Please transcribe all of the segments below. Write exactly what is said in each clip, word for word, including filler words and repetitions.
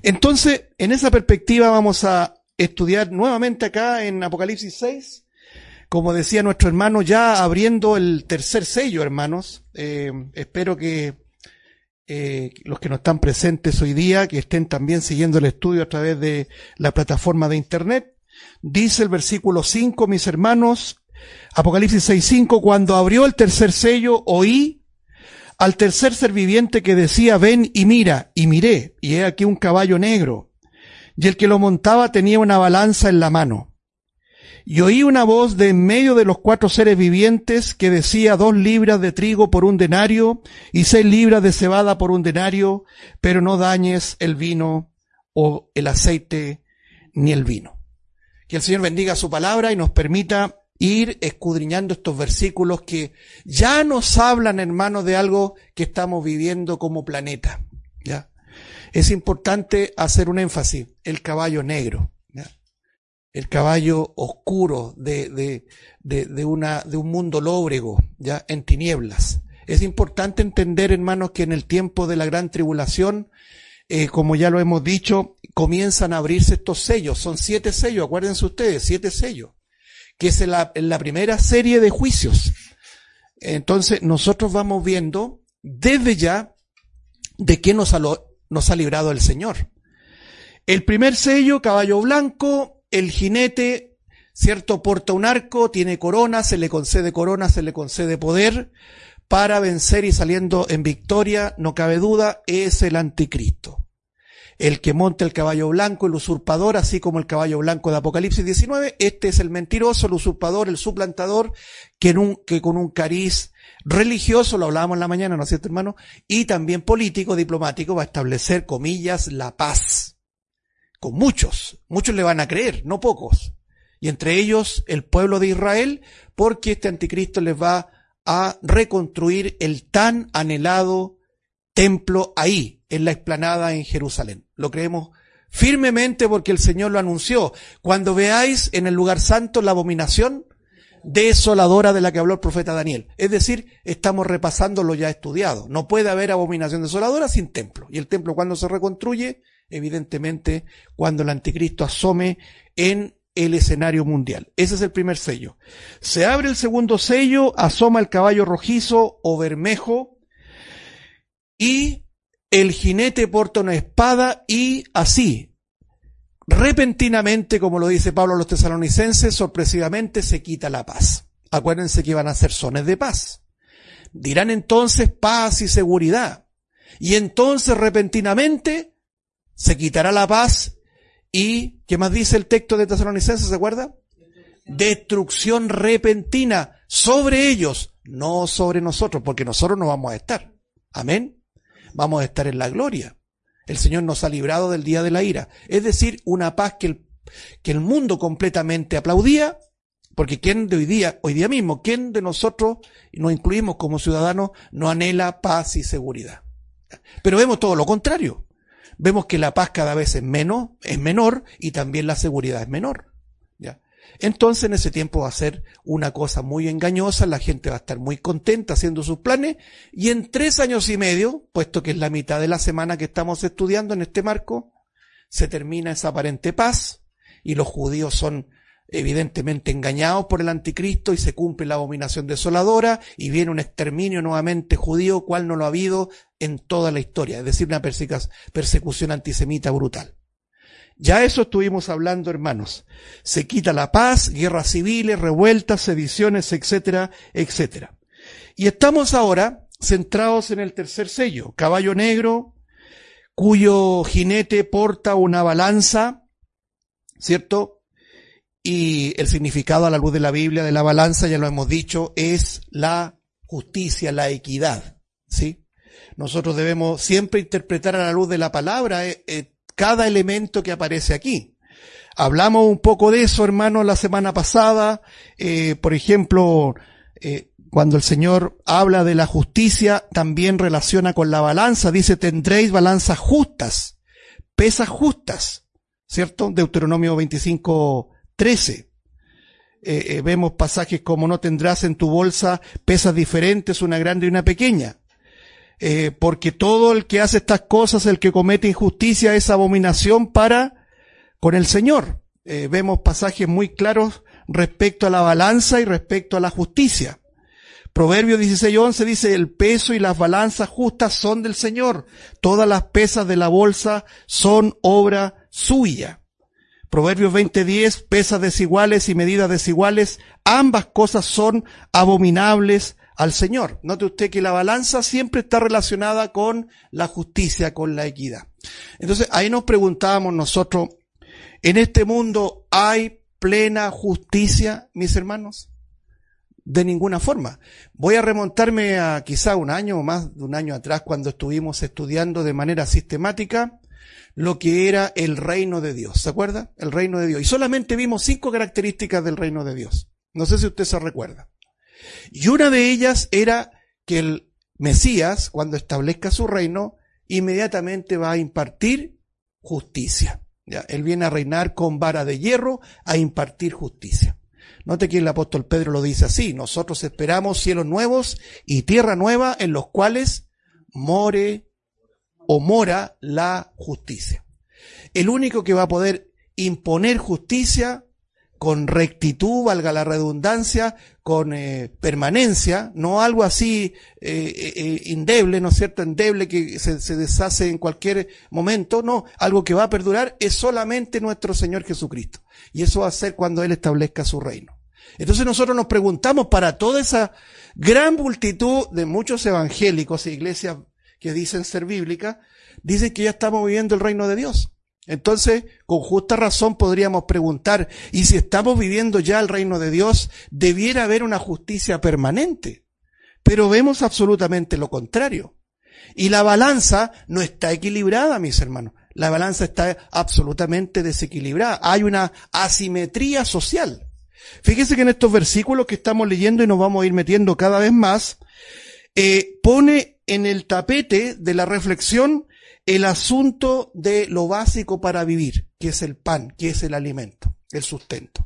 Entonces, en esa perspectiva vamos a estudiar nuevamente acá en Apocalipsis seis, como decía nuestro hermano, ya abriendo el tercer sello, hermanos. Eh, espero que eh, los que no están presentes hoy día, que estén también siguiendo el estudio a través de la plataforma de internet. Dice el versículo cinco, mis hermanos, Apocalipsis seis cinco, cuando abrió el tercer sello, oí al tercer ser viviente que decía, ven y mira, y miré, y he aquí un caballo negro, y el que lo montaba tenía una balanza en la mano. Y oí una voz de en medio de los cuatro seres vivientes que decía, dos libras de trigo por un denario, y seis libras de cebada por un denario, pero no dañes el vino, o el aceite, ni el vino. Que el Señor bendiga su palabra y nos permita ir escudriñando estos versículos que ya nos hablan, hermanos, de algo que estamos viviendo como planeta, ¿ya? Es importante hacer un énfasis, el caballo negro, ¿ya? El caballo oscuro de, de, de, de una, de un mundo lóbrego, ¿ya? En tinieblas. Es importante entender, hermanos, que en el tiempo de la gran tribulación, eh, como ya lo hemos dicho, comienzan a abrirse estos sellos. Son siete sellos, acuérdense ustedes, siete sellos, que es la, la primera serie de juicios. Entonces nosotros vamos viendo desde ya de qué nos ha, nos ha librado el Señor. El primer sello, caballo blanco, el jinete, cierto, porta un arco, tiene corona, se le concede corona, se le concede poder para vencer y saliendo en victoria, no cabe duda, es el anticristo. El que monta el caballo blanco, el usurpador, así como el caballo blanco de Apocalipsis diecinueve, este es el mentiroso, el usurpador, el suplantador, que, en un, que con un cariz religioso, lo hablábamos en la mañana, ¿no es cierto, hermano? Y también político, diplomático, va a establecer, comillas, la paz. Con muchos, muchos le van a creer, no pocos. Y entre ellos el pueblo de Israel, porque este anticristo les va a reconstruir el tan anhelado templo ahí, en la explanada en Jerusalén. Lo creemos firmemente porque el Señor lo anunció. Cuando veáis en el lugar santo la abominación desoladora de la que habló el profeta Daniel. Es decir, estamos repasando lo ya estudiado. No puede haber abominación desoladora sin templo. Y el templo, ¿cuándo se reconstruye? Evidentemente, cuando el anticristo asome en el escenario mundial. Ese es el primer sello. Se abre el segundo sello, asoma el caballo rojizo o bermejo, y el jinete porta una espada y así, repentinamente, como lo dice Pablo a los tesalonicenses, sorpresivamente se quita la paz. Acuérdense que iban a ser sones de paz. Dirán entonces paz y seguridad. Y entonces repentinamente se quitará la paz y, ¿qué más dice el texto de tesalonicenses? ¿Se acuerda? Destrucción repentina sobre ellos, no sobre nosotros, porque nosotros no vamos a estar. Amén. Vamos a estar en la gloria. El Señor nos ha librado del día de la ira. Es decir, una paz que el, que el mundo completamente aplaudía, porque ¿quién de hoy día, hoy día mismo, quién de nosotros, y nos incluimos como ciudadanos, no anhela paz y seguridad? Pero vemos todo lo contrario. Vemos que la paz cada vez es menos, es menor, y también la seguridad es menor. ¿Ya? Entonces en ese tiempo va a ser una cosa muy engañosa, la gente va a estar muy contenta haciendo sus planes, y en tres años y medio, puesto que es la mitad de la semana que estamos estudiando en este marco, se termina esa aparente paz, y los judíos son evidentemente engañados por el anticristo, y se cumple la abominación desoladora, y viene un exterminio nuevamente judío, cual no lo ha habido en toda la historia, es decir, una persecución antisemita brutal. Ya eso estuvimos hablando, hermanos. Se quita la paz, guerras civiles, revueltas, sediciones, etcétera, etcétera. Y estamos ahora centrados en el tercer sello, caballo negro, cuyo jinete porta una balanza, ¿cierto? Y el significado a la luz de la Biblia de la balanza, ya lo hemos dicho, es la justicia, la equidad, ¿sí? Nosotros debemos siempre interpretar a la luz de la palabra eh, eh, cada elemento que aparece aquí. Hablamos un poco de eso, hermanos, la semana pasada. Eh, por ejemplo, eh, cuando el Señor habla de la justicia, también relaciona con la balanza. Dice, tendréis balanzas justas, pesas justas, ¿cierto? Deuteronomio veinticinco, trece. Eh, eh, vemos pasajes como no tendrás en tu bolsa pesas diferentes, una grande y una pequeña. eh, porque todo el que hace estas cosas, el que comete injusticia, es abominación para con el Señor. Eh, vemos pasajes muy claros respecto a la balanza y respecto a la justicia. Proverbios dieciséis once dice, el peso y las balanzas justas son del Señor. Todas las pesas de la bolsa son obra suya. Proverbios veinte diez, pesas desiguales y medidas desiguales, ambas cosas son abominables al Señor. Note usted que la balanza siempre está relacionada con la justicia, con la equidad. Entonces, ahí nos preguntábamos nosotros, ¿en este mundo hay plena justicia, mis hermanos? De ninguna forma. Voy a remontarme a quizá un año o más de un año atrás, cuando estuvimos estudiando de manera sistemática lo que era el reino de Dios. ¿Se acuerda? El reino de Dios. Y solamente vimos cinco características del reino de Dios. No sé si usted se recuerda. Y una de ellas era que el Mesías, cuando establezca su reino, inmediatamente va a impartir justicia. ¿Ya? Él viene a reinar con vara de hierro, a impartir justicia. Note que el apóstol Pedro lo dice así: nosotros esperamos cielos nuevos y tierra nueva en los cuales more o mora la justicia. El único que va a poder imponer justicia con rectitud, valga la redundancia, con eh, permanencia, no algo así eh, eh, indeble, ¿no es cierto?, endeble que se, se deshace en cualquier momento, no, algo que va a perdurar, es solamente nuestro Señor Jesucristo. Y eso va a ser cuando Él establezca su reino. Entonces nosotros nos preguntamos, para toda esa gran multitud de muchos evangélicos e iglesias que dicen ser bíblicas, dicen que ya estamos viviendo el reino de Dios. Entonces, con justa razón podríamos preguntar, ¿y si estamos viviendo ya el reino de Dios, debiera haber una justicia permanente? Pero vemos absolutamente lo contrario. Y la balanza no está equilibrada, mis hermanos. La balanza está absolutamente desequilibrada. Hay una asimetría social. Fíjese que en estos versículos que estamos leyendo, y nos vamos a ir metiendo cada vez más, eh, pone en el tapete de la reflexión el asunto de lo básico para vivir, que es el pan, que es el alimento, el sustento.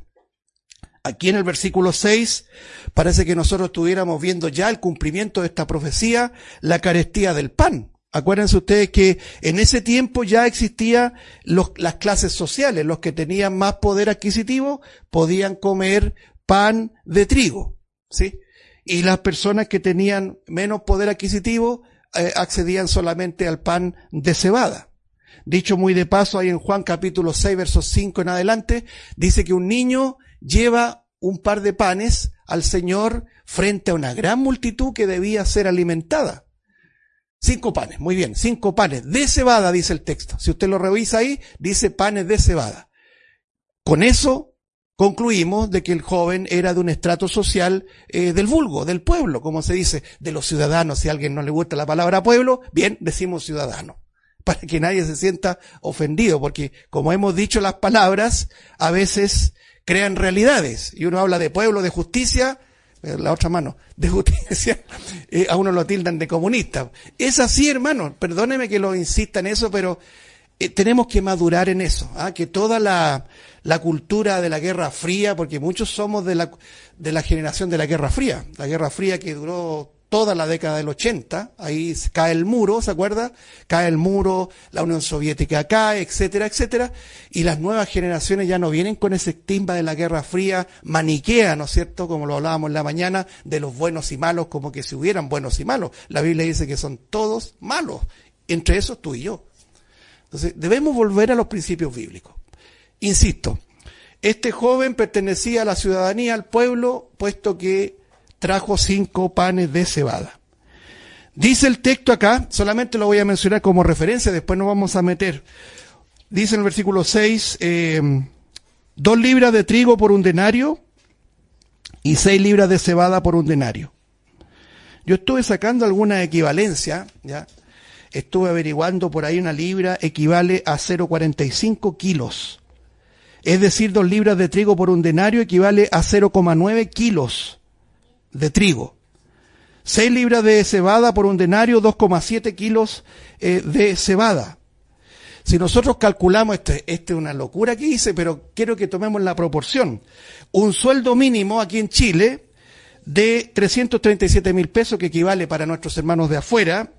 Aquí en el versículo seis parece que nosotros estuviéramos viendo ya el cumplimiento de esta profecía, la carestía del pan. Acuérdense ustedes que en ese tiempo ya existían los, las clases sociales. Los que tenían más poder adquisitivo podían comer pan de trigo, ¿sí? Y las personas que tenían menos poder adquisitivo eh, accedían solamente al pan de cebada. Dicho muy de paso, ahí en Juan capítulo seis, versos cinco en adelante, dice que un niño lleva un par de panes al Señor frente a una gran multitud que debía ser alimentada. Cinco panes, muy bien, cinco panes de cebada, dice el texto. Si usted lo revisa ahí, dice panes de cebada. Con eso concluimos de que el joven era de un estrato social eh, del vulgo, del pueblo, como se dice, de los ciudadanos. Si a alguien no le gusta la palabra pueblo, bien, decimos ciudadano, para que nadie se sienta ofendido, porque como hemos dicho, las palabras a veces crean realidades, y uno habla de pueblo, de justicia, la otra mano, de justicia, eh, a uno lo tildan de comunista. Es así, hermano, perdóneme que lo insista en eso, pero eh, tenemos que madurar en eso, ¿ah? Que toda la, la cultura de la Guerra Fría, porque muchos somos de la, de la generación de la Guerra Fría, la Guerra Fría que duró toda la década del ochenta, ahí cae el muro, ¿se acuerda? Cae el muro, la Unión Soviética cae, etcétera, etcétera, y las nuevas generaciones ya no vienen con ese estigma de la Guerra Fría maniquea, ¿no es cierto? Como lo hablábamos en la mañana, de los buenos y malos, como que si hubieran buenos y malos. La Biblia dice que son todos malos, entre esos tú y yo. Entonces, debemos volver a los principios bíblicos. Insisto, este joven pertenecía a la ciudadanía, al pueblo, puesto que trajo cinco panes de cebada. Dice el texto acá, solamente lo voy a mencionar como referencia, después nos vamos a meter. Dice en el versículo seis, eh, dos libras de trigo por un denario y seis libras de cebada por un denario. Yo estuve sacando alguna equivalencia, ya, estuve averiguando por ahí, una libra equivale a cero coma cuarenta y cinco kilos. Es decir, dos libras de trigo por un denario equivale a cero coma nueve kilos de trigo. Seis libras de cebada por un denario, dos coma siete kilos eh, de cebada. Si nosotros calculamos, este, este es una locura que hice, pero quiero que tomemos la proporción. Un sueldo mínimo aquí en Chile de trescientos treinta y siete mil pesos, que equivale para nuestros hermanos de afuera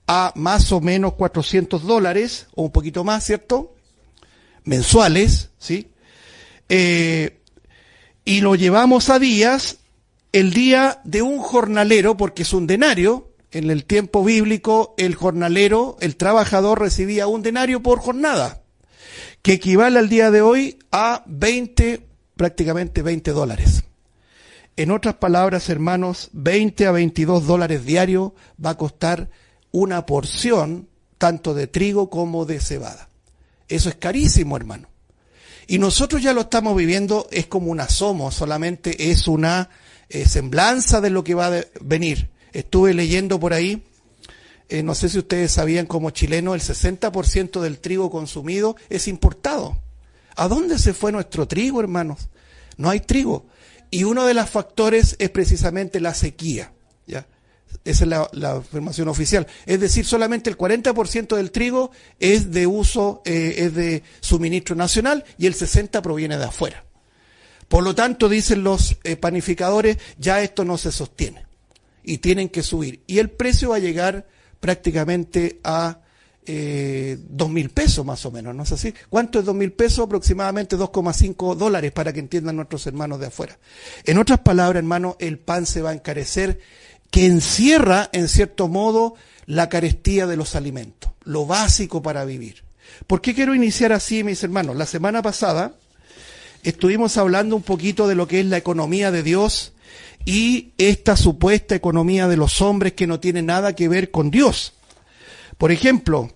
a más o menos cuatrocientos dólares, o un poquito más, ¿cierto? Mensuales, ¿sí? Eh, y lo llevamos a días, el día de un jornalero, porque es un denario. En el tiempo bíblico, el jornalero, el trabajador, recibía un denario por jornada, que equivale al día de hoy a veinte, prácticamente veinte dólares. En otras palabras, hermanos, veinte a veintidós dólares diarios va a costar una porción, tanto de trigo como de cebada. Eso es carísimo, hermano. Y nosotros ya lo estamos viviendo, es como un asomo, solamente es una eh, semblanza de lo que va a venir. Estuve leyendo por ahí, eh, no sé si ustedes sabían, como chileno, el sesenta por ciento del trigo consumido es importado. ¿A dónde se fue nuestro trigo, hermanos? No hay trigo. Y uno de los factores es precisamente la sequía, ¿ya? Esa es la, la afirmación oficial. Es decir, solamente el cuarenta por ciento del trigo es de uso, eh, es de suministro nacional, y el sesenta por ciento proviene de afuera. Por lo tanto, dicen los eh, panificadores, ya esto no se sostiene. Y tienen que subir. Y el precio va a llegar prácticamente a eh, dos mil pesos más o menos, ¿no es así? ¿Cuánto es dos mil pesos? Aproximadamente dos coma cinco dólares, para que entiendan nuestros hermanos de afuera. En otras palabras, hermano, el pan se va a encarecer, que encierra, en cierto modo, la carestía de los alimentos, lo básico para vivir. ¿Por qué quiero iniciar así, mis hermanos? La semana pasada estuvimos hablando un poquito de lo que es la economía de Dios, y esta supuesta economía de los hombres que no tiene nada que ver con Dios. Por ejemplo,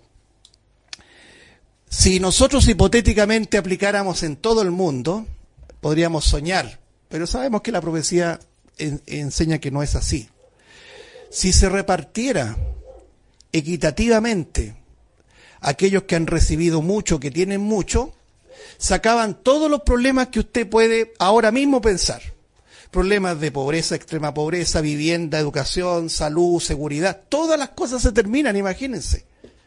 si nosotros hipotéticamente aplicáramos en todo el mundo, podríamos soñar, pero sabemos que la profecía en, enseña que no es así. Si se repartiera equitativamente aquellos que han recibido mucho, que tienen mucho, sacaban todos los problemas que usted puede ahora mismo pensar. Problemas de pobreza, extrema pobreza, vivienda, educación, salud, seguridad, todas las cosas se terminan, imagínense.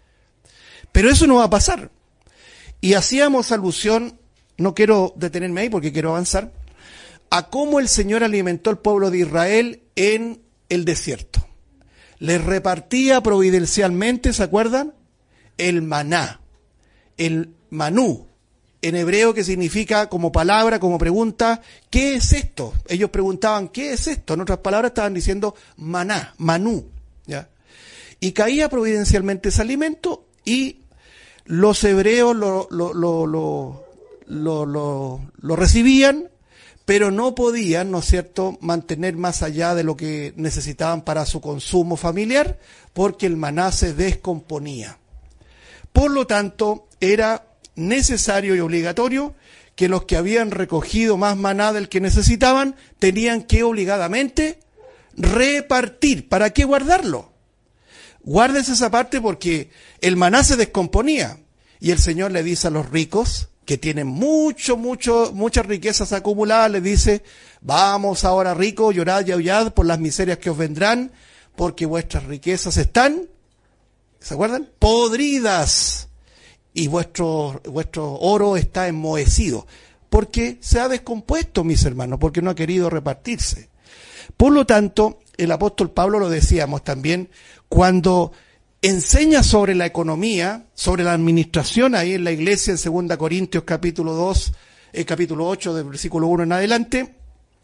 Pero eso no va a pasar. Y hacíamos alusión, no quiero detenerme ahí porque quiero avanzar, a cómo el Señor alimentó al pueblo de Israel en el desierto. Les repartía providencialmente, ¿se acuerdan? El maná, el manú. En hebreo, que significa como palabra, como pregunta, ¿qué es esto? Ellos preguntaban, ¿qué es esto? En otras palabras estaban diciendo maná, manú, ¿ya? Y caía providencialmente ese alimento, y los hebreos lo, lo, lo, lo, lo, lo, lo recibían, pero no podían, ¿no es cierto?, mantener más allá de lo que necesitaban para su consumo familiar, porque el maná se descomponía. Por lo tanto, era necesario y obligatorio que los que habían recogido más maná del que necesitaban tenían que obligadamente repartir. ¿Para qué guardarlo? Guárdese esa parte, porque el maná se descomponía, y el Señor le dice a los ricos que tienen mucho, mucho, muchas riquezas acumuladas, le dice: vamos ahora, ricos, llorad y aullad por las miserias que os vendrán, porque vuestras riquezas están, ¿se acuerdan?, podridas. Y vuestro, vuestro oro está enmohecido, porque se ha descompuesto, mis hermanos, porque no ha querido repartirse. Por lo tanto, el apóstol Pablo, lo decíamos también, cuando enseña sobre la economía, sobre la administración ahí en la iglesia, en segunda Corintios capítulo dos, eh, capítulo ocho, del versículo uno en adelante,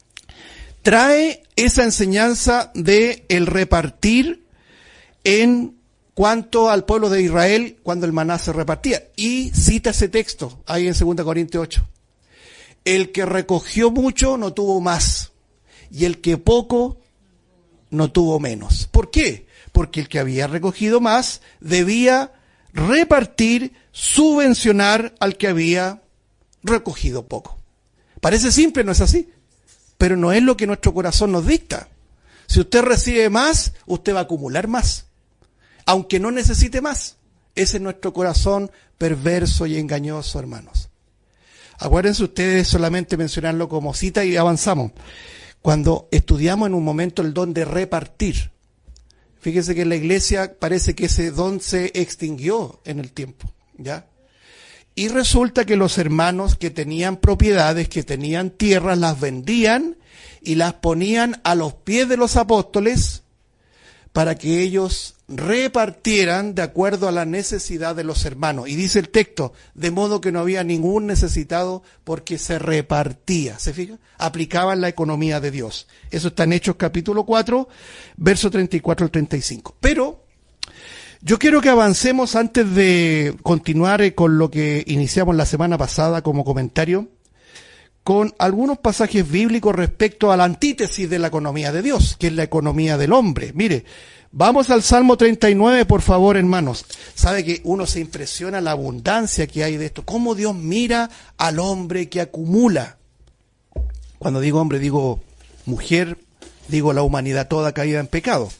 trae esa enseñanza de el repartir en cuanto al pueblo de Israel cuando el maná se repartía. Y cita ese texto ahí en segunda Corintios ocho. El que recogió mucho no tuvo más, y el que poco no tuvo menos. ¿Por qué? Porque el que había recogido más debía repartir, subvencionar al que había recogido poco. Parece simple, ¿no es así? Pero no es lo que nuestro corazón nos dicta. Si usted recibe más, usted va a acumular más, aunque no necesite más. Ese es nuestro corazón perverso y engañoso, hermanos. Acuérdense ustedes, solamente mencionarlo como cita y avanzamos. Cuando estudiamos en un momento el don de repartir, fíjense que en la iglesia parece que ese don se extinguió en el tiempo, ¿ya? Y resulta que los hermanos que tenían propiedades, que tenían tierras, las vendían y las ponían a los pies de los apóstoles para que ellos repartieran de acuerdo a la necesidad de los hermanos. Y dice el texto, de modo que no había ningún necesitado porque se repartía. ¿Se fija? Aplicaban la economía de Dios. Eso está en Hechos capítulo cuatro, verso treinta y cuatro al treinta y cinco. Pero yo quiero que avancemos antes de continuar con lo que iniciamos la semana pasada como comentario, con algunos pasajes bíblicos respecto a la antítesis de la economía de Dios, que es la economía del hombre. Mire, vamos al Salmo treinta y nueve, por favor, hermanos. Sabe que uno se impresiona la abundancia que hay de esto, cómo Dios mira al hombre que acumula. Cuando digo hombre, digo mujer, digo la humanidad toda caída en pecado.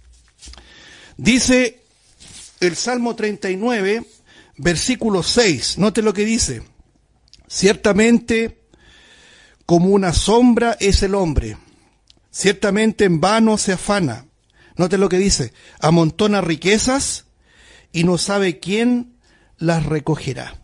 Dice el Salmo treinta y nueve, versículo seis, note lo que dice. Ciertamente, como una sombra es el hombre, ciertamente en vano se afana. Note lo que dice, amontona riquezas y no sabe quién las recogerá.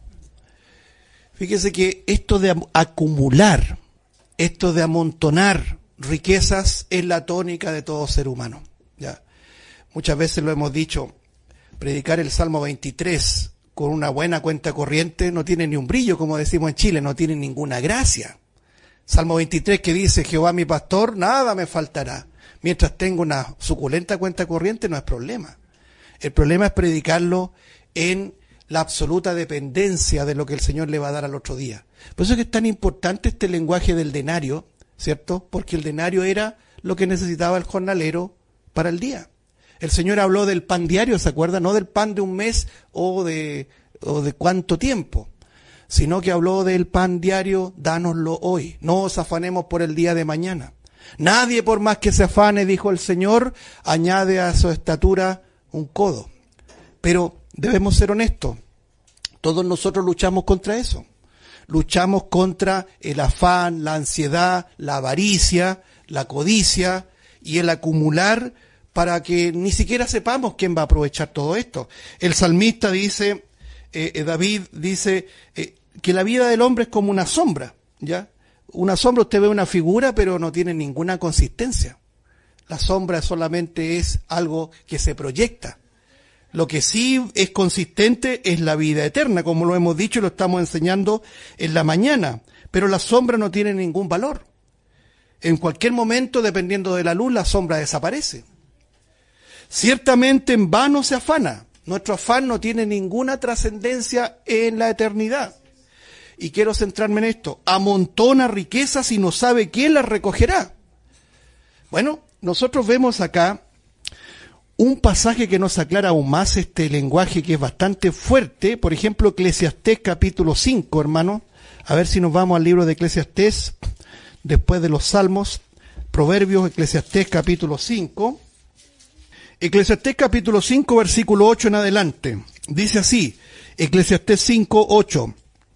Fíjese que esto de acumular, esto de amontonar riquezas es la tónica de todo ser humano. Ya, muchas veces lo hemos dicho, predicar el Salmo veintitrés con una buena cuenta corriente no tiene ni un brillo, como decimos en Chile, no tiene ninguna gracia. Salmo veintitrés que dice, Jehová mi pastor, nada me faltará. Mientras tengo una suculenta cuenta corriente no es problema. El problema es predicarlo en la absoluta dependencia de lo que el Señor le va a dar al otro día. Por eso es que es tan importante este lenguaje del denario, ¿cierto? Porque el denario era lo que necesitaba el jornalero para el día. El Señor habló del pan diario, ¿se acuerda? No del pan de un mes o de, o de cuánto tiempo, sino que habló del pan diario, dánoslo hoy. No os afanemos por el día de mañana. Nadie por más que se afane, dijo el Señor, añade a su estatura un codo. Pero debemos ser honestos. Todos nosotros luchamos contra eso. Luchamos contra el afán, la ansiedad, la avaricia, la codicia y el acumular para que ni siquiera sepamos quién va a aprovechar todo esto. El salmista dice, eh, David dice, eh, que la vida del hombre es como una sombra, ¿ya? Una sombra, usted ve una figura, pero no tiene ninguna consistencia. La sombra solamente es algo que se proyecta. Lo que sí es consistente es la vida eterna, como lo hemos dicho y lo estamos enseñando en la mañana. Pero la sombra no tiene ningún valor. En cualquier momento, dependiendo de la luz, la sombra desaparece. Ciertamente en vano se afana. Nuestro afán no tiene ninguna trascendencia en la eternidad. Y quiero centrarme en esto. Amontona riquezas y no sabe quién las recogerá. Bueno, nosotros vemos acá un pasaje que nos aclara aún más este lenguaje que es bastante fuerte. Por ejemplo, Eclesiastés capítulo cinco, hermano. A ver si nos vamos al libro de Eclesiastés, después de los Salmos. Proverbios, Eclesiastés capítulo cinco. Eclesiastés capítulo cinco, versículo ocho en adelante. Dice así, Eclesiastés cinco, ocho.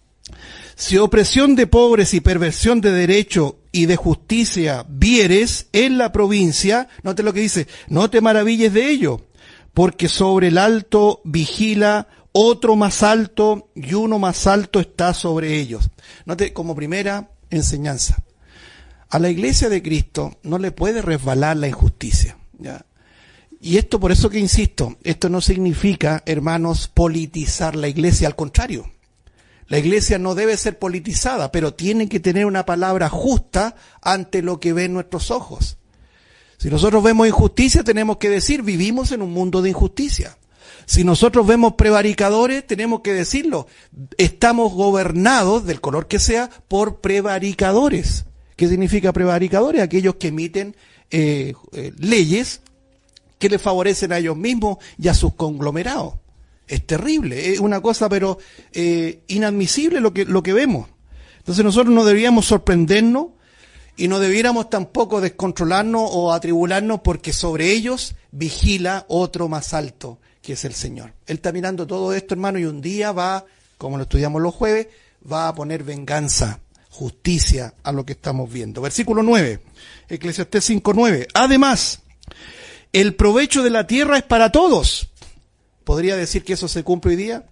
Si opresión de pobres y perversión de derecho y de justicia vieres en la provincia, note lo que dice, no te maravilles de ello, porque sobre el alto vigila otro más alto y uno más alto está sobre ellos. Note como primera enseñanza, a la iglesia de Cristo no le puede resbalar la injusticia, ¿ya? Y esto, por eso que insisto, esto no significa, hermanos, politizar la iglesia, al contrario. La iglesia no debe ser politizada, pero tiene que tener una palabra justa ante lo que ven nuestros ojos. Si nosotros vemos injusticia, tenemos que decir, vivimos en un mundo de injusticia. Si nosotros vemos prevaricadores, tenemos que decirlo, estamos gobernados, del color que sea, por prevaricadores. ¿Qué significa prevaricadores? Aquellos que emiten eh, eh, leyes que les favorecen a ellos mismos y a sus conglomerados. Es terrible, es una cosa pero eh, inadmisible lo que, lo que vemos. Entonces nosotros no deberíamos sorprendernos y no debiéramos tampoco descontrolarnos o atribularnos porque sobre ellos vigila otro más alto, que es el Señor. Él está mirando todo esto, hermano, y un día va, como lo estudiamos los jueves, va a poner venganza, justicia a lo que estamos viendo. Versículo nueve, Eclesiastés cinco nueve. Además, el provecho de la tierra es para todos. ¿Podría decir que eso se cumple hoy día?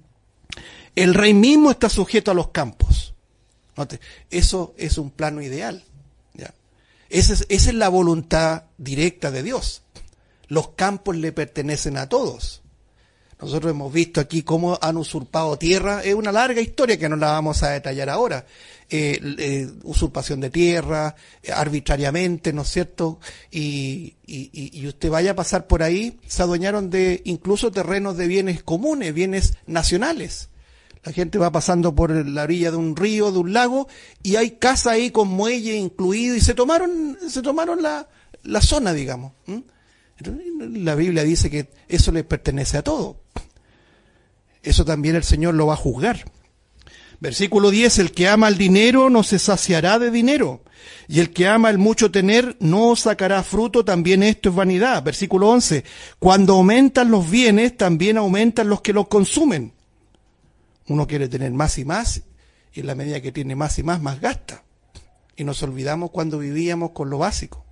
El rey mismo está sujeto a los campos. Note, eso es un plano ideal. ¿Ya? Esa es, esa es la voluntad directa de Dios. Los campos le pertenecen a todos. Nosotros hemos visto aquí cómo han usurpado tierra. Es una larga historia que no la vamos a detallar ahora. Eh, eh, usurpación de tierra, eh, arbitrariamente, ¿no es cierto? Y, y, y usted vaya a pasar por ahí, se adueñaron de incluso terrenos de bienes comunes, bienes nacionales. La gente va pasando por la orilla de un río, de un lago, y hay casa ahí con muelle incluido, y se tomaron, se tomaron la, la zona, digamos. ¿Mm? La Biblia dice que eso le pertenece a todos. Eso también el Señor lo va a juzgar. Versículo diez, el que ama el dinero no se saciará de dinero, y el que ama el mucho tener no sacará fruto, también esto es vanidad. Versículo once, cuando aumentan los bienes, también aumentan los que los consumen. Uno quiere tener más y más, y en la medida que tiene más y más, más gasta. Y nos olvidamos cuando vivíamos con lo básico.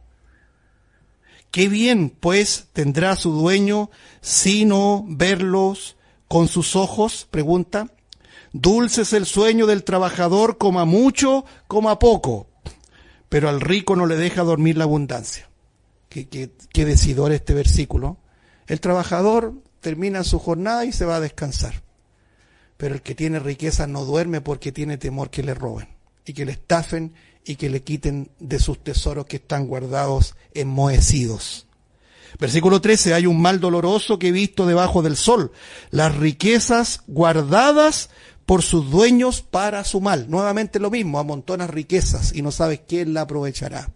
¿Qué bien, pues, tendrá su dueño sino verlos con sus ojos? Pregunta. Dulce es el sueño del trabajador, coma mucho, coma poco, pero al rico no le deja dormir la abundancia. Qué, qué, qué decidor este versículo. El trabajador termina su jornada y se va a descansar, pero el que tiene riqueza no duerme porque tiene temor que le roben y que le estafen y que le quiten de sus tesoros que están guardados enmohecidos. Versículo trece, hay un mal doloroso que he visto debajo del sol, las riquezas guardadas por sus dueños para su mal. Nuevamente lo mismo, amontonas riquezas y no sabes quién la aprovechará.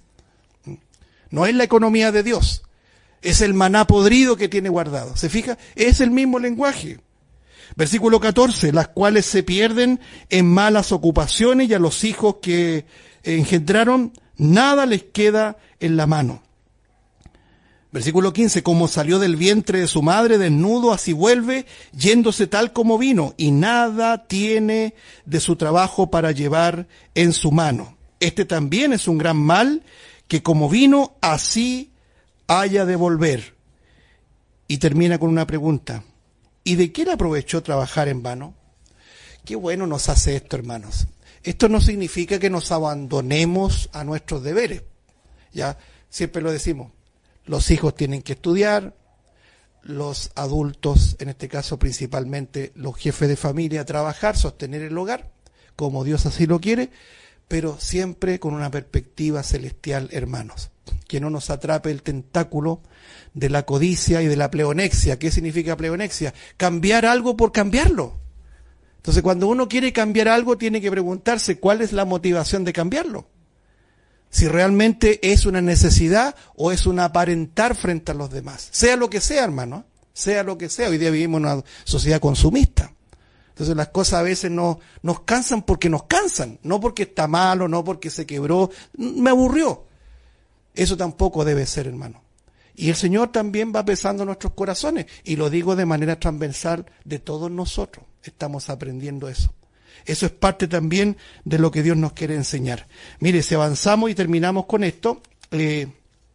No es la economía de Dios, es el maná podrido que tiene guardado. ¿Se fija? Es el mismo lenguaje. Versículo catorce, las cuales se pierden en malas ocupaciones y a los hijos que engendraron nada les queda en la mano. Versículo quince, como salió del vientre de su madre desnudo, así vuelve, yéndose tal como vino, y nada tiene de su trabajo para llevar en su mano. Este también es un gran mal, que como vino, así haya de volver. Y termina con una pregunta. ¿Y de qué le aprovechó trabajar en vano? Qué bueno nos hace esto, hermanos. Esto no significa que nos abandonemos a nuestros deberes. Ya, siempre lo decimos. Los hijos tienen que estudiar, los adultos, en este caso principalmente los jefes de familia, trabajar, sostener el hogar, como Dios así lo quiere, pero siempre con una perspectiva celestial, hermanos. Que no nos atrape el tentáculo de la codicia y de la pleonexia. ¿Qué significa pleonexia? Cambiar algo por cambiarlo. Entonces, cuando uno quiere cambiar algo, tiene que preguntarse cuál es la motivación de cambiarlo. Si realmente es una necesidad o es un aparentar frente a los demás. Sea lo que sea, hermano. Sea lo que sea. Hoy día vivimos en una sociedad consumista. Entonces las cosas a veces no, nos cansan porque nos cansan. No porque está malo, no porque se quebró. Me aburrió. Eso tampoco debe ser, hermano. Y el Señor también va pesando nuestros corazones. Y lo digo de manera transversal de todos nosotros. Estamos aprendiendo eso. Eso es parte también de lo que Dios nos quiere enseñar. Mire, si avanzamos y terminamos con esto, eh,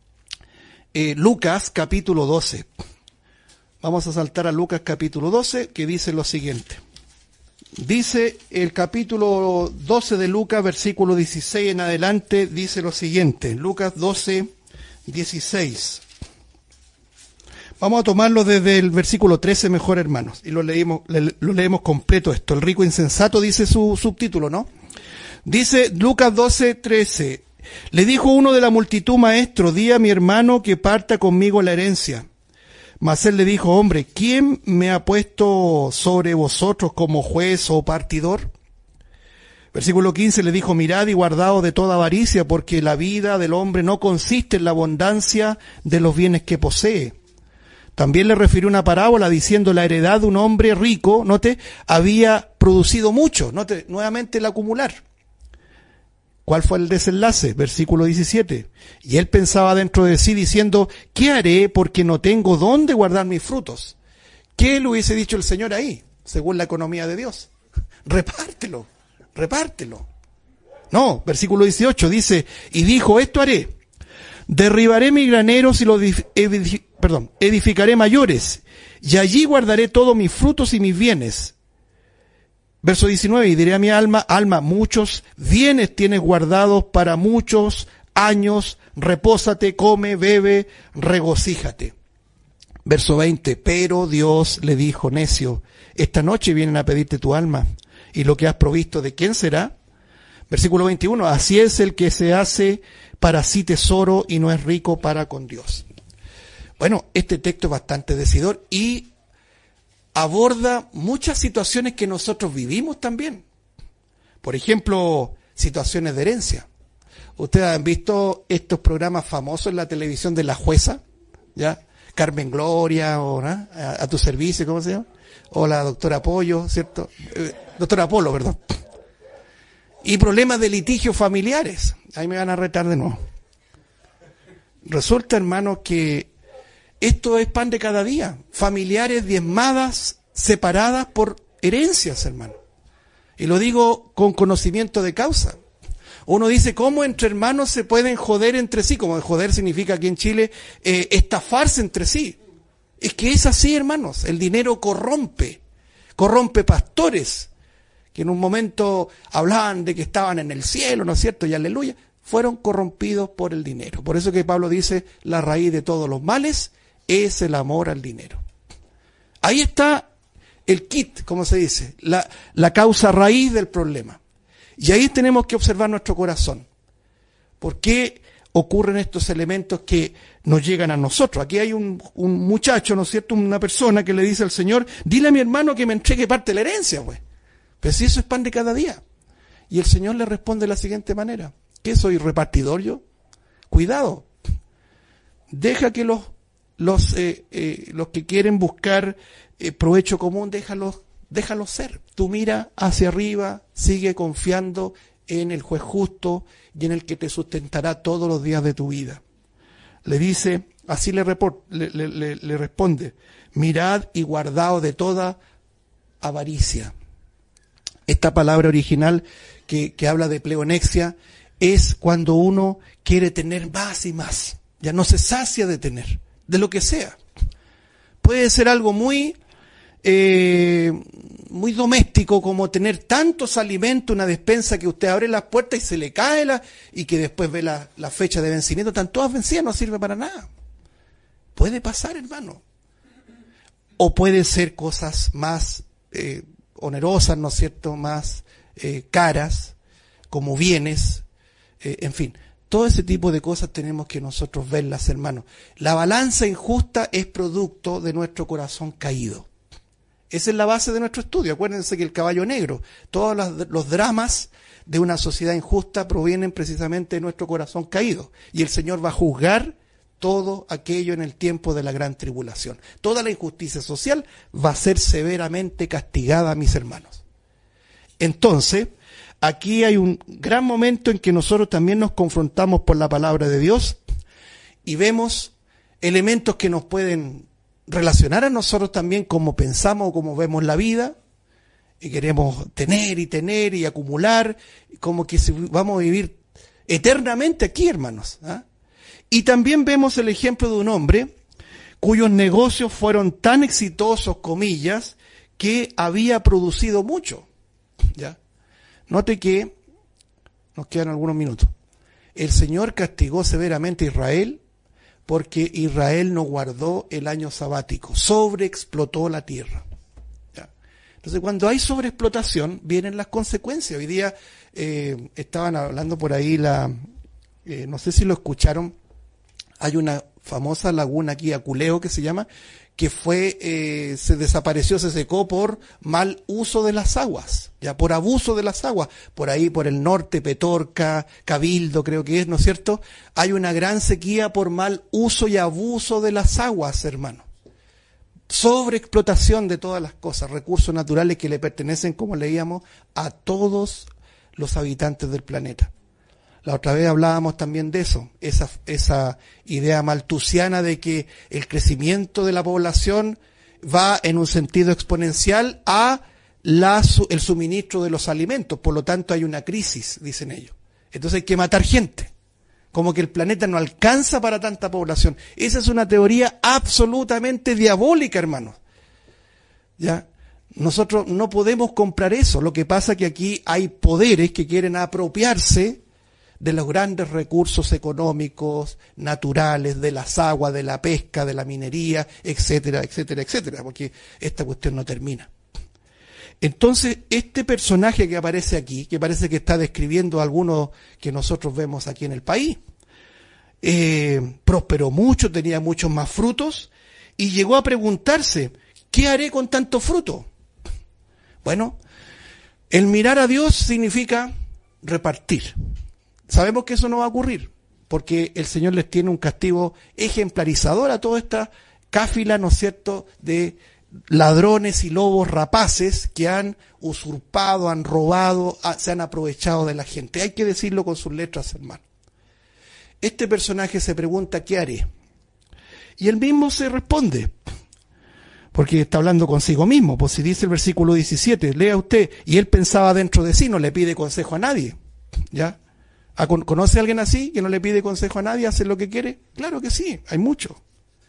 eh, Lucas capítulo doce. Vamos a saltar a Lucas capítulo doce, que dice lo siguiente. Dice el capítulo doce de Lucas, versículo dieciséis en adelante, dice lo siguiente. Lucas doce, dieciséis. Vamos a tomarlo desde el versículo trece mejor, hermanos, y lo leemos, lo leemos completo esto. El rico insensato dice su subtítulo, ¿no? Dice Lucas doce, trece. Le dijo uno de la multitud, maestro, di a mi hermano que parta conmigo la herencia. Mas él le dijo, hombre, ¿quién me ha puesto sobre vosotros como juez o partidor? Versículo quince, le dijo, mirad y guardaos de toda avaricia, porque la vida del hombre no consiste en la abundancia de los bienes que posee. También le refirió una parábola diciendo la heredad de un hombre rico, note, había producido mucho, note, nuevamente el acumular. ¿Cuál fue el desenlace? Versículo diecisiete. Y él pensaba dentro de sí diciendo, ¿qué haré porque no tengo dónde guardar mis frutos? ¿Qué le hubiese dicho el Señor ahí, según la economía de Dios? Repártelo, repártelo. No, versículo dieciocho dice, y dijo, esto haré, derribaré mis graneros y los edificaré. Perdón, edificaré mayores, y allí guardaré todos mis frutos y mis bienes. Verso diecinueve, y diré a mi alma, alma, muchos bienes tienes guardados para muchos años, repósate, come, bebe, regocíjate. Verso veinte, pero Dios le dijo, necio, esta noche vienen a pedirte tu alma, y lo que has provisto, ¿de quién será? Versículo veintiuno, así es el que se hace para sí tesoro y no es rico para con Dios. Bueno, este texto es bastante decidor y aborda muchas situaciones que nosotros vivimos también. Por ejemplo, situaciones de herencia. Ustedes han visto estos programas famosos en la televisión de La Jueza, ¿ya? Carmen Gloria, o ¿no? a, a tu servicio, ¿cómo se llama? O la doctora Pollo, ¿cierto? Eh, doctora Apolo, perdón. Y problemas de litigios familiares. Ahí me van a retar de nuevo. Resulta, hermanos, que esto es pan de cada día. Familiares diezmadas, separadas por herencias, hermano. Y lo digo con conocimiento de causa. Uno dice, ¿cómo entre hermanos se pueden joder entre sí? Como joder significa aquí en Chile, eh, estafarse entre sí. Es que es así, hermanos. El dinero corrompe. Corrompe pastores, que en un momento hablaban de que estaban en el cielo, ¿no es cierto? Y aleluya. Fueron corrompidos por el dinero. Por eso que Pablo dice, la raíz de todos los males es el amor al dinero. Ahí está el kit, como se dice, la, la causa raíz del problema. Y ahí tenemos que observar nuestro corazón. ¿Por qué ocurren estos elementos que nos llegan a nosotros? Aquí hay un, un muchacho, ¿no es cierto? Una persona que le dice al Señor, dile a mi hermano que me entregue parte de la herencia, pues. Pero si eso es pan de cada día. Y el Señor le responde de la siguiente manera. ¿Qué soy, repartidor yo? Cuidado. Deja que los, los, eh, eh, los que quieren buscar eh, provecho común, déjalos Déjalo ser. Tú mira hacia arriba, sigue confiando en el juez justo y en el que te sustentará todos los días de tu vida. Le dice, así le, report, le, le, le, le responde, mirad y guardaos de toda avaricia. Esta palabra original que, que habla de pleonexia es cuando uno quiere tener más y más. Ya no se sacia de tener, de lo que sea. Puede ser algo muy... Eh, muy doméstico, como tener tantos alimentos, una despensa que usted abre las puertas y se le cae la, y que después ve la, la fecha de vencimiento, están todas vencidas, no sirve para nada. Puede pasar, hermano. O puede ser cosas más eh, onerosas, ¿no es cierto?, más eh, caras, como bienes, eh, en fin. Todo ese tipo de cosas tenemos que nosotros verlas, hermanos. La balanza injusta es producto de nuestro corazón caído. Esa es la base de nuestro estudio. Acuérdense que el caballo negro, todos los, los dramas de una sociedad injusta provienen precisamente de nuestro corazón caído. Y el Señor va a juzgar todo aquello en el tiempo de la gran tribulación. Toda la injusticia social va a ser severamente castigada, mis hermanos. Entonces, aquí hay un gran momento en que nosotros también nos confrontamos por la palabra de Dios y vemos elementos que nos pueden relacionar a nosotros también como pensamos o como vemos la vida, y queremos tener y tener y acumular, como que vamos a vivir eternamente aquí, hermanos. ¿Ah? Y también vemos el ejemplo de un hombre cuyos negocios fueron tan exitosos, comillas, que había producido mucho. ¿Ya? Note que, nos quedan algunos minutos, el Señor castigó severamente a Israel porque Israel no guardó el año sabático, sobreexplotó la tierra. ¿Ya? Entonces, cuando hay sobreexplotación, vienen las consecuencias. Hoy día eh, estaban hablando por ahí, la, eh, no sé si lo escucharon, hay una famosa laguna aquí, Aculeo, que se llama, que fue, eh, se desapareció, se secó por mal uso de las aguas, ya por abuso de las aguas. Por ahí, por el norte, Petorca, Cabildo, creo que es, ¿no es cierto? Hay una gran sequía por mal uso y abuso de las aguas, hermano. Sobreexplotación de todas las cosas, recursos naturales que le pertenecen, como leíamos, a todos los habitantes del planeta. La otra vez hablábamos también de eso, esa, esa idea maltusiana de que el crecimiento de la población va en un sentido exponencial a la, el suministro de los alimentos, por lo tanto hay una crisis, dicen ellos. Entonces hay que matar gente, como que el planeta no alcanza para tanta población. Esa es una teoría absolutamente diabólica, hermanos. ¿Ya? Nosotros no podemos comprar eso. Lo que pasa es que aquí hay poderes que quieren apropiarse de los grandes recursos económicos, naturales, de las aguas, de la pesca, de la minería, etcétera, etcétera, etcétera, porque esta cuestión no termina. Entonces, este personaje que aparece aquí, que parece que está describiendo a algunos que nosotros vemos aquí en el país, eh, prosperó mucho, tenía muchos más frutos, y llegó a preguntarse, ¿qué haré con tanto fruto? Bueno, el mirar a Dios significa repartir. Sabemos que eso no va a ocurrir, porque el Señor les tiene un castigo ejemplarizador a toda esta cáfila, ¿no es cierto?, de ladrones y lobos rapaces que han usurpado, han robado, se han aprovechado de la gente. Hay que decirlo con sus letras, hermano. Este personaje se pregunta, ¿qué haré? Y él mismo se responde, porque está hablando consigo mismo. Pues si dice el versículo diecisiete, lea usted, y él pensaba dentro de sí, no le pide consejo a nadie. ¿Ya? ¿Conoce a alguien así, que no le pide consejo a nadie, hace lo que quiere? Claro que sí, hay mucho.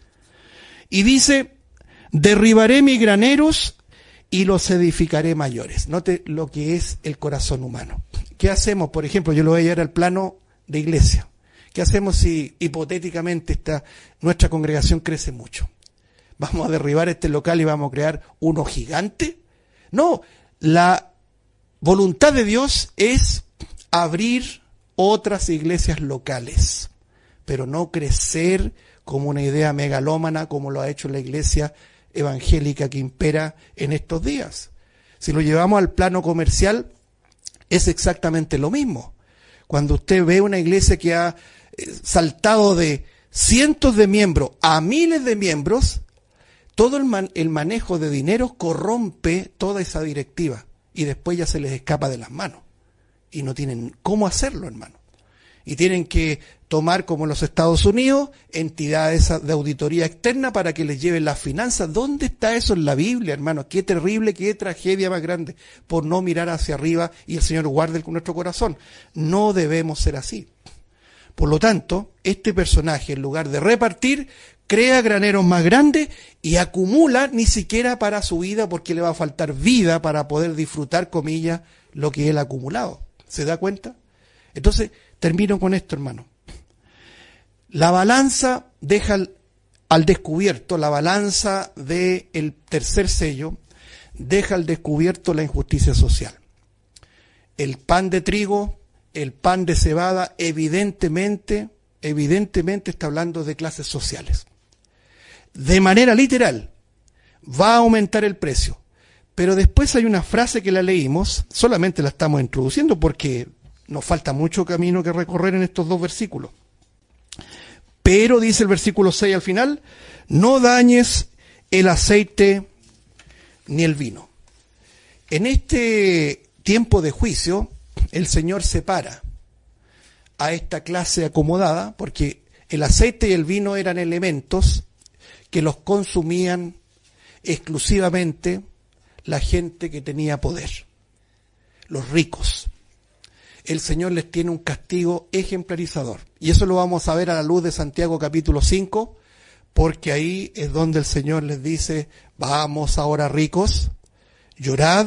Y dice, derribaré mis graneros y los edificaré mayores. Note lo que es el corazón humano. ¿Qué hacemos? Por ejemplo, yo lo voy a llevar al plano de iglesia. ¿Qué hacemos si hipotéticamente esta, nuestra congregación crece mucho? ¿Vamos a derribar este local y vamos a crear uno gigante? No, la voluntad de Dios es abrir otras iglesias locales, pero no crecer como una idea megalómana como lo ha hecho la iglesia evangélica que impera en estos días. Si lo llevamos al plano comercial, es exactamente lo mismo. Cuando usted ve una iglesia que ha saltado de cientos de miembros a miles de miembros, todo el, man, el manejo de dinero corrompe toda esa directiva y después ya se les escapa de las manos y no tienen cómo hacerlo, hermano. Y tienen que tomar, como en los Estados Unidos, entidades de auditoría externa para que les lleven las finanzas. ¿Dónde está eso en la Biblia, hermano? Qué terrible, qué tragedia más grande por no mirar hacia arriba y el Señor guarde con nuestro corazón. No debemos ser así. Por lo tanto, este personaje, en lugar de repartir, crea graneros más grandes y acumula ni siquiera para su vida, porque le va a faltar vida para poder disfrutar, comillas, lo que él ha acumulado. ¿Se da cuenta? Entonces, termino con esto, hermano. La balanza deja al, al descubierto, la balanza del tercer sello, deja al descubierto la injusticia social. El pan de trigo, el pan de cebada, evidentemente, evidentemente está hablando de clases sociales. De manera literal, va a aumentar el precio. Pero después hay una frase que la leímos, solamente la estamos introduciendo porque nos falta mucho camino que recorrer en estos dos versículos. Pero dice el versículo seis al final, no dañes el aceite ni el vino. En este tiempo de juicio, el Señor separa a esta clase acomodada, porque el aceite y el vino eran elementos que los consumían exclusivamente la gente que tenía poder, los ricos. El Señor les tiene un castigo ejemplarizador. Y eso lo vamos a ver a la luz de Santiago capítulo cinco, porque ahí es donde el Señor les dice, vamos ahora ricos, llorad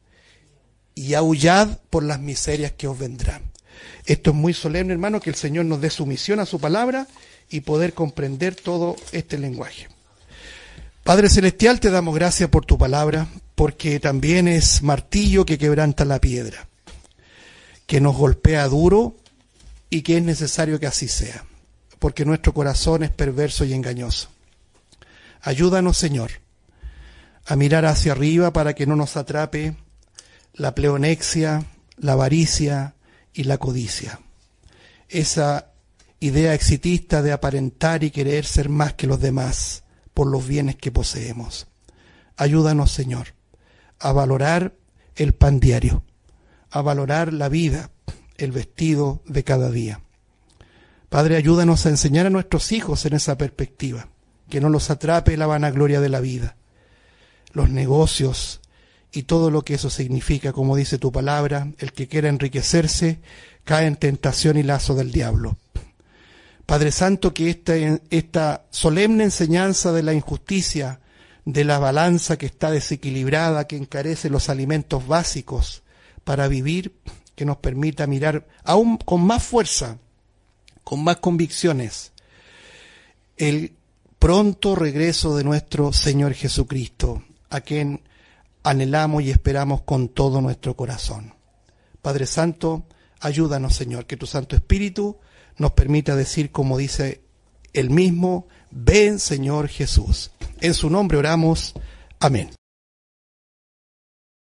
y aullad por las miserias que os vendrán. Esto es muy solemne, hermano, que el Señor nos dé sumisión a su palabra y poder comprender todo este lenguaje. Padre Celestial, te damos gracias por tu palabra, porque también es martillo que quebranta la piedra, que nos golpea duro y que es necesario que así sea, porque nuestro corazón es perverso y engañoso. Ayúdanos, Señor, a mirar hacia arriba para que no nos atrape la pleonexia, la avaricia y la codicia. Esa idea exitista de aparentar y querer ser más que los demás por los bienes que poseemos. Ayúdanos, Señor, a valorar el pan diario, a valorar la vida, el vestido de cada día. Padre, ayúdanos a enseñar a nuestros hijos en esa perspectiva, que no los atrape la vanagloria de la vida, los negocios y todo lo que eso significa, como dice tu palabra, el que quiera enriquecerse cae en tentación y lazo del diablo. Padre Santo, que esta, esta solemne enseñanza de la injusticia, de la balanza que está desequilibrada, que encarece los alimentos básicos para vivir, que nos permita mirar aún con más fuerza, con más convicciones, el pronto regreso de nuestro Señor Jesucristo, a quien anhelamos y esperamos con todo nuestro corazón. Padre Santo, ayúdanos, Señor, que tu Santo Espíritu nos permita decir, como dice él mismo, ven, Señor Jesús. En su nombre oramos. Amén.